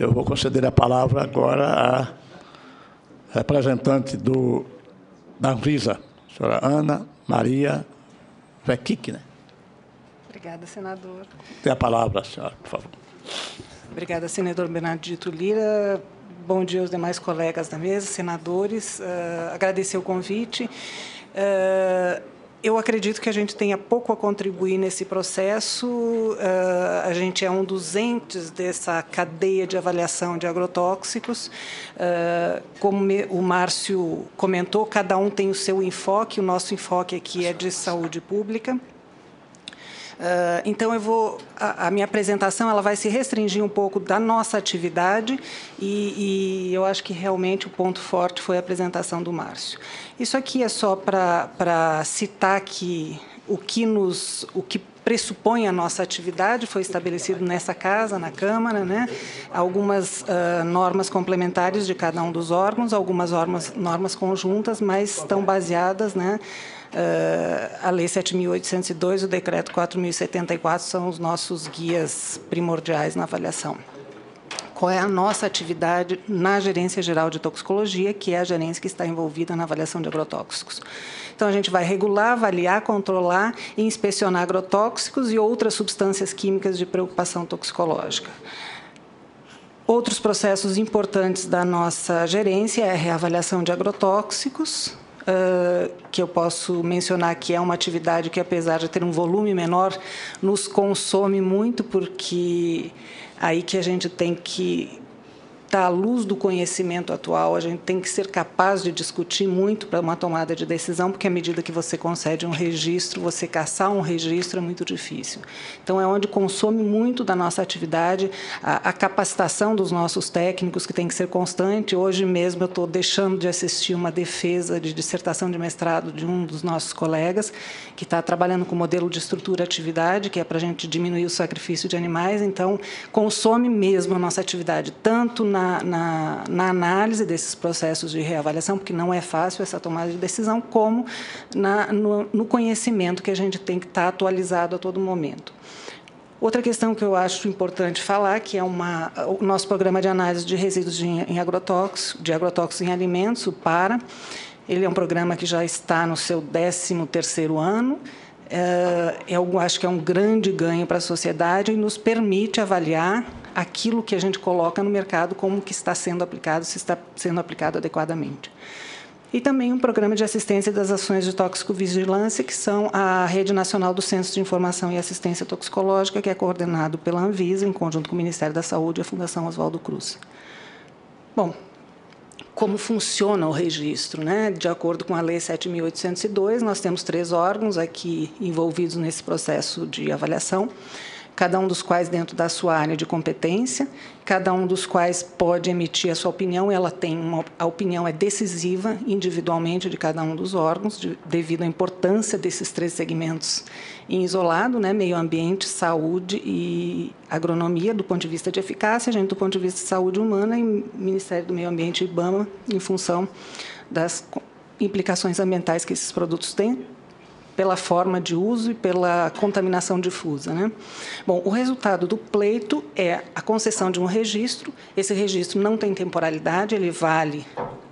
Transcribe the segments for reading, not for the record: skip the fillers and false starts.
Eu vou conceder a palavra agora à representante da Anvisa, a senhora Ana Maria Vequic, né? Obrigada, senador. Tem a palavra, senhora, por favor. Obrigada, senador Bernardito Lira. Bom dia aos demais colegas da mesa, senadores. Agradecer o convite. Eu acredito que a gente tenha pouco a contribuir nesse processo. A gente é um dos entes dessa cadeia de avaliação de agrotóxicos. Como o Márcio comentou, cada um tem o seu enfoque. O nosso enfoque aqui é de saúde pública. Então, a minha apresentação ela vai se restringir um pouco da nossa atividade e eu acho que realmente o ponto forte foi a apresentação do Márcio. Isso aqui é só para citar que o que pressupõe a nossa atividade foi estabelecido nessa casa, na Câmara, né? Algumas normas complementares de cada um dos órgãos, algumas normas conjuntas, mas estão baseadas, né? A Lei 7.802 e o Decreto 4.074 são os nossos guias primordiais na avaliação. Qual é a nossa atividade na Gerência Geral de Toxicologia, que é a gerência que está envolvida na avaliação de agrotóxicos? Então, a gente vai regular, avaliar, controlar e inspecionar agrotóxicos e outras substâncias químicas de preocupação toxicológica. Outros processos importantes da nossa gerência é a reavaliação de agrotóxicos, que eu posso mencionar que é uma atividade que, apesar de ter um volume menor, nos consome muito, porque aí que a gente tem que estar à luz do conhecimento atual, a gente tem que ser capaz de discutir muito para uma tomada de decisão, porque à medida que você concede um registro, você caçar um registro é muito difícil. Então, é onde consome muito da nossa atividade, a capacitação dos nossos técnicos, que tem que ser constante. Hoje mesmo eu estou deixando de assistir uma defesa de dissertação de mestrado de um dos nossos colegas, que está trabalhando com o modelo de estrutura-atividade, que é para a gente diminuir o sacrifício de animais. Então, consome mesmo a nossa atividade, tanto na análise desses processos de reavaliação, porque não é fácil essa tomada de decisão, como no conhecimento que a gente tem que estar atualizado a todo momento. Outra questão que eu acho importante falar, que é o nosso programa de análise de resíduos de agrotóxicos em alimentos, o PARA. Ele é um programa que já está no seu 13º ano. Eu acho que é um grande ganho para a sociedade e nos permite avaliar aquilo que a gente coloca no mercado, como que está sendo aplicado, se está sendo aplicado adequadamente. E também um programa de assistência das ações de toxicovigilância, que são a Rede Nacional do Centro de Informação e Assistência Toxicológica, que é coordenado pela Anvisa, em conjunto com o Ministério da Saúde e a Fundação Oswaldo Cruz. Bom, como funciona o registro, né? De acordo com a Lei 7.802, nós temos 3 órgãos aqui envolvidos nesse processo de avaliação, cada um dos quais dentro da sua área de competência, cada um dos quais pode emitir a sua opinião. A opinião é decisiva individualmente de cada um dos órgãos, devido à importância desses 3 segmentos em isolado, né? Meio ambiente, saúde e agronomia, do ponto de vista de eficácia, a gente do ponto de vista de saúde humana, e Ministério do Meio Ambiente e IBAMA, em função das implicações ambientais que esses produtos têm, pela forma de uso e pela contaminação difusa, né? Bom, o resultado do pleito é a concessão de um registro. Esse registro não tem temporalidade, ele vale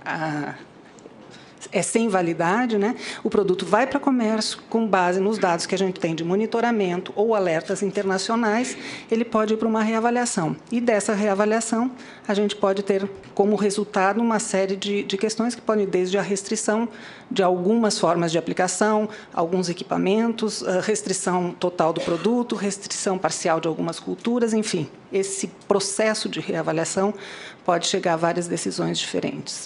é sem validade, né? O produto vai para comércio com base nos dados que a gente tem de monitoramento ou alertas internacionais, ele pode ir para uma reavaliação. E dessa reavaliação, a gente pode ter como resultado uma série de questões que podem ir desde a restrição de algumas formas de aplicação, alguns equipamentos, restrição total do produto, restrição parcial de algumas culturas, enfim. Esse processo de reavaliação pode chegar a várias decisões diferentes.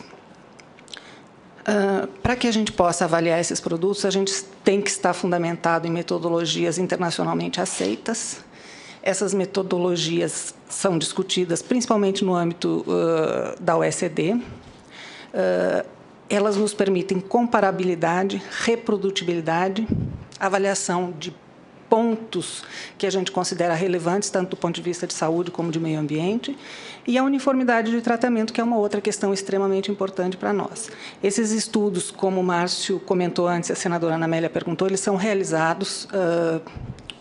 Para que a gente possa avaliar esses produtos, a gente tem que estar fundamentado em metodologias internacionalmente aceitas. Essas metodologias são discutidas principalmente no âmbito da OECD. Elas nos permitem comparabilidade, reprodutibilidade, avaliação de pontos que a gente considera relevantes, tanto do ponto de vista de saúde como de meio ambiente, e a uniformidade de tratamento, que é uma outra questão extremamente importante para nós. Esses estudos, como o Márcio comentou antes, a senadora Ana Amélia perguntou, eles são realizados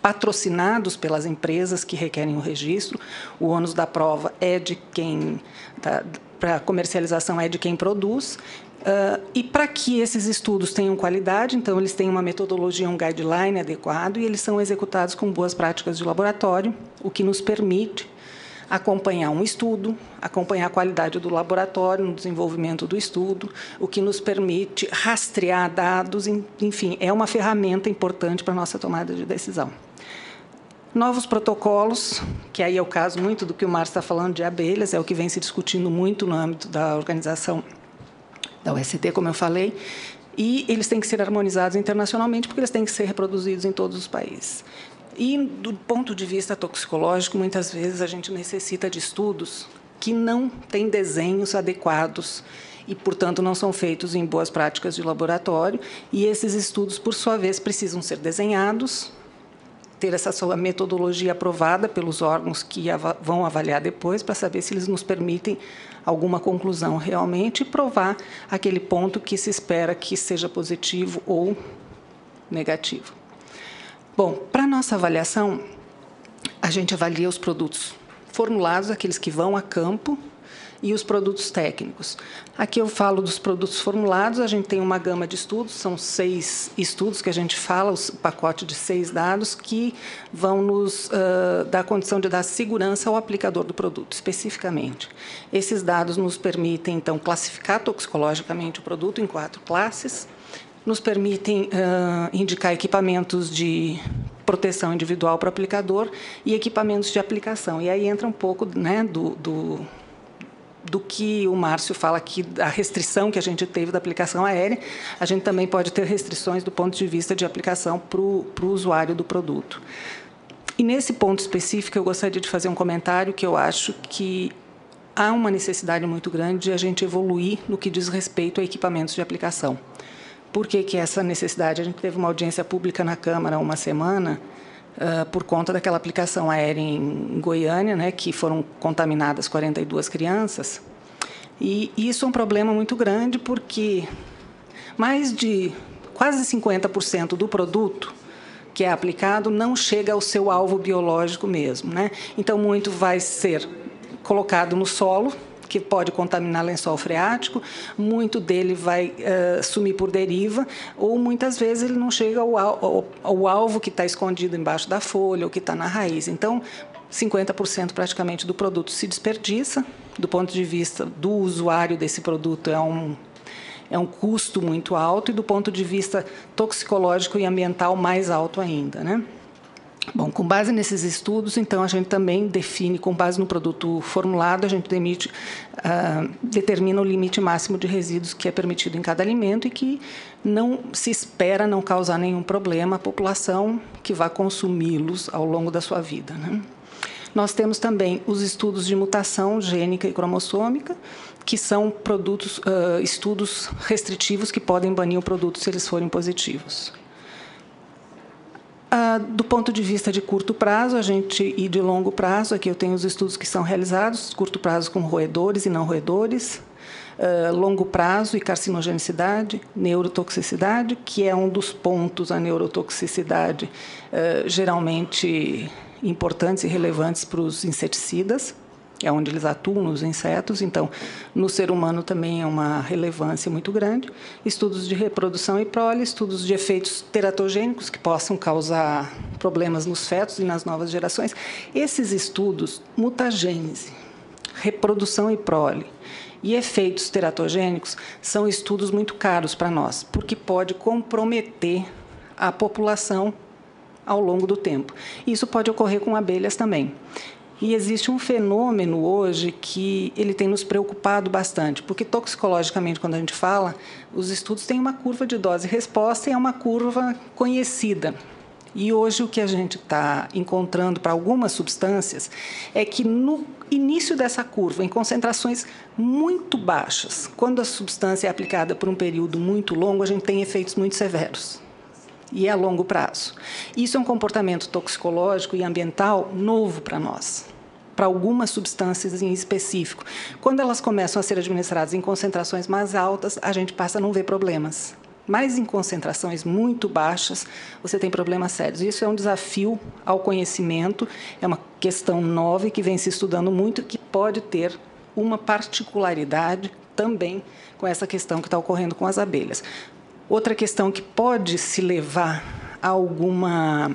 patrocinados pelas empresas que requerem o registro. O ônus da prova é de quem, para a comercialização, é de quem produz. E para que esses estudos tenham qualidade, então, eles têm uma metodologia, um guideline adequado, e eles são executados com boas práticas de laboratório, o que nos permite acompanhar um estudo, acompanhar a qualidade do laboratório no desenvolvimento do estudo, o que nos permite rastrear dados, enfim, é uma ferramenta importante para a nossa tomada de decisão. Novos protocolos, que aí é o caso muito do que o Márcio está falando de abelhas, é o que vem se discutindo muito no âmbito da organização da UST, como eu falei, e eles têm que ser harmonizados internacionalmente, porque eles têm que ser reproduzidos em todos os países. E, do ponto de vista toxicológico, muitas vezes a gente necessita de estudos que não têm desenhos adequados e, portanto, não são feitos em boas práticas de laboratório, e esses estudos, por sua vez, precisam ser desenhados, ter essa sua metodologia aprovada pelos órgãos que vão avaliar depois, para saber se eles nos permitem alguma conclusão realmente e provar aquele ponto que se espera que seja positivo ou negativo. Bom, para a nossa avaliação, a gente avalia os produtos formulados, aqueles que vão a campo, e os produtos técnicos. Aqui eu falo dos produtos formulados, a gente tem uma gama de estudos, são 6 estudos que a gente fala, o pacote de 6 dados, que vão nos dar a condição de dar segurança ao aplicador do produto, especificamente. Esses dados nos permitem, então, classificar toxicologicamente o produto em 4 classes, nos permitem indicar equipamentos de proteção individual para o aplicador e equipamentos de aplicação. E aí entra um pouco, né, do que o Márcio fala aqui, a restrição que a gente teve da aplicação aérea. A gente também pode ter restrições do ponto de vista de aplicação para o usuário do produto. E, nesse ponto específico, eu gostaria de fazer um comentário que eu acho que há uma necessidade muito grande de a gente evoluir no que diz respeito a equipamentos de aplicação. Por que essa necessidade? A gente teve uma audiência pública na Câmara há uma semana, por conta daquela aplicação aérea em Goiânia, né, que foram contaminadas 42 crianças. E isso é um problema muito grande, porque mais de quase 50% do produto que é aplicado não chega ao seu alvo biológico mesmo, né? Então, muito vai ser colocado no solo, que pode contaminar lençol freático, muito dele vai sumir por deriva, ou muitas vezes ele não chega ao alvo que está escondido embaixo da folha ou que está na raiz. Então, 50% praticamente do produto se desperdiça. Do ponto de vista do usuário desse produto, é um custo muito alto, e do ponto de vista toxicológico e ambiental, mais alto ainda, né? Bom, com base nesses estudos, então, a gente também define, com base no produto formulado, a gente determina o limite máximo de resíduos que é permitido em cada alimento e que não se espera não causar nenhum problema à população que vai consumi-los ao longo da sua vida, né? Nós temos também os estudos de mutação gênica e cromossômica, que são estudos restritivos que podem banir o produto se eles forem positivos. Do ponto de vista de curto prazo, e de longo prazo, aqui eu tenho os estudos que são realizados, curto prazo com roedores e não roedores, longo prazo e carcinogenicidade, neurotoxicidade, que é um dos pontos, a neurotoxicidade, geralmente importantes e relevantes para os inseticidas, é onde eles atuam nos insetos, então, no ser humano também é uma relevância muito grande. Estudos de reprodução e prole, estudos de efeitos teratogênicos que possam causar problemas nos fetos e nas novas gerações. Esses estudos, mutagênese, reprodução e prole e efeitos teratogênicos, são estudos muito caros para nós, porque pode comprometer a população ao longo do tempo. Isso pode ocorrer com abelhas também. E existe um fenômeno hoje que ele tem nos preocupado bastante, porque toxicologicamente, quando a gente fala, os estudos têm uma curva de dose e resposta e é uma curva conhecida. E hoje o que a gente está encontrando para algumas substâncias é que no início dessa curva, em concentrações muito baixas, quando a substância é aplicada por um período muito longo, a gente tem efeitos muito severos. E é a longo prazo. Isso é um comportamento toxicológico e ambiental novo para nós, para algumas substâncias em específico. Quando elas começam a ser administradas em concentrações mais altas, a gente passa a não ver problemas. mas em concentrações muito baixas, você tem problemas sérios. Isso é um desafio ao conhecimento, é uma questão nova e que vem se estudando muito, que pode ter uma particularidade também com essa questão que está ocorrendo com as abelhas. Outra questão que pode se levar a alguma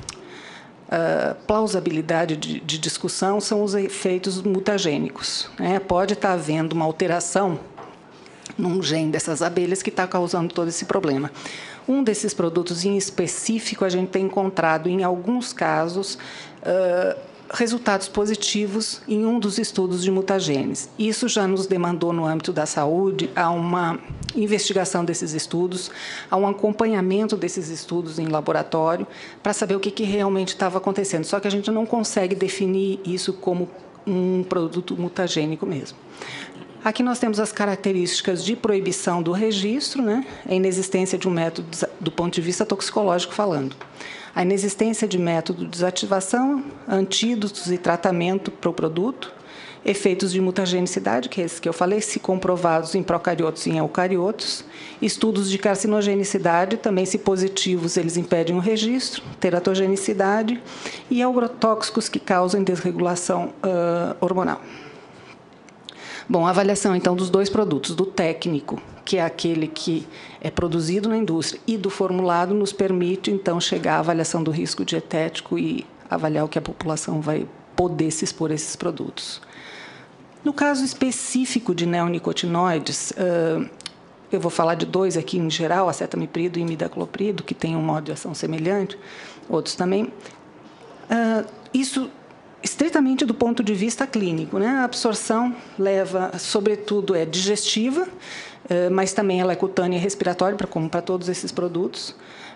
plausibilidade de discussão são os efeitos mutagênicos, né? Pode estar havendo uma alteração num gene dessas abelhas que está causando todo esse problema. Um desses produtos em específico, a gente tem encontrado, em alguns casos, resultados positivos em um dos estudos de mutagenes. Isso já nos demandou, no âmbito da saúde, a uma investigação desses estudos, a um acompanhamento desses estudos em laboratório, para saber o que realmente estava acontecendo. Só que a gente não consegue definir isso como um produto mutagênico mesmo. Aqui nós temos as características de proibição do registro, né? A inexistência de um método do ponto de vista toxicológico falando. A inexistência de método de desativação, antídotos e tratamento para o produto, efeitos de mutagenicidade, que é esse que eu falei, se comprovados em procariotos e em eucariotos, estudos de carcinogenicidade, também se positivos eles impedem o registro, teratogenicidade e agrotóxicos que causam desregulação hormonal. Bom, a avaliação, então, dos dois produtos, do técnico, que é aquele que é produzido na indústria, e do formulado, nos permite, então, chegar à avaliação do risco dietético e avaliar o que a população vai poder se expor a esses produtos. No caso específico de neonicotinoides, eu vou falar de dois aqui em geral, acetamiprid e imidacloprido, que têm um modo de ação semelhante, outros também. Isso estritamente do ponto de vista clínico, né? A absorção leva, sobretudo, é digestiva, mas também ela é cutânea e respiratória, como para todos esses produtos.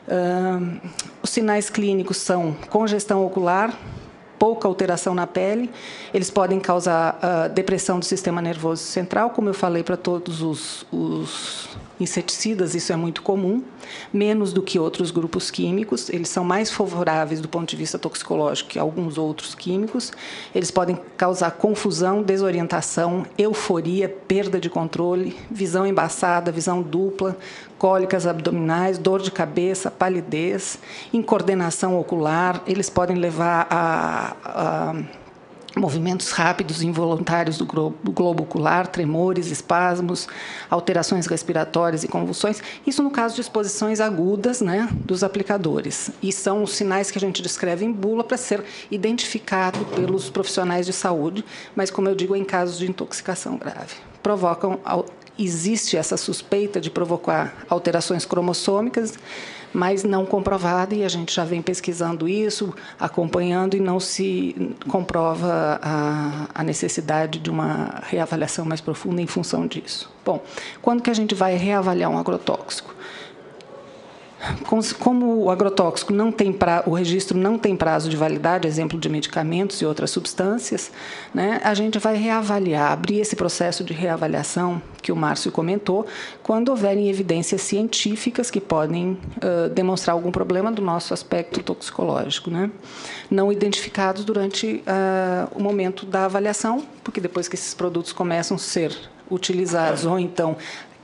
Os sinais clínicos são congestão ocular, pouca alteração na pele, eles podem causar depressão do sistema nervoso central, como eu falei para todos os inseticidas, isso é muito comum, menos do que outros grupos químicos, eles são mais favoráveis do ponto de vista toxicológico que alguns outros químicos, eles podem causar confusão, desorientação, euforia, perda de controle, visão embaçada, visão dupla, cólicas abdominais, dor de cabeça, palidez, incoordenação ocular, eles podem levar a movimentos rápidos involuntários do globo ocular, tremores, espasmos, alterações respiratórias e convulsões. Isso no caso de exposições agudas, né, dos aplicadores. E são os sinais que a gente descreve em bula para ser identificado pelos profissionais de saúde, mas, como eu digo, em casos de intoxicação grave. Existe essa suspeita de provocar alterações cromossômicas, mas não comprovada, e a gente já vem pesquisando isso, acompanhando, e não se comprova a necessidade de uma reavaliação mais profunda em função disso. Bom, quando que a gente vai reavaliar um agrotóxico? Como o agrotóxico não tem o registro não tem prazo de validade, exemplo de medicamentos e outras substâncias, né, a gente vai reavaliar, abrir esse processo de reavaliação que o Márcio comentou, quando houverem evidências científicas que podem demonstrar algum problema do nosso aspecto toxicológico, né, não identificados durante o momento da avaliação, porque depois que esses produtos começam a ser utilizados ou então